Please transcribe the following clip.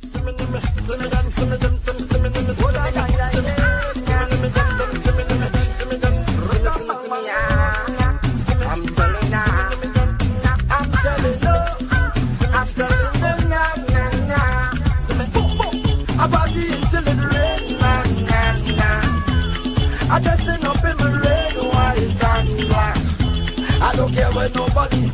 I dressing up in my red, white and black. I don't care what nobody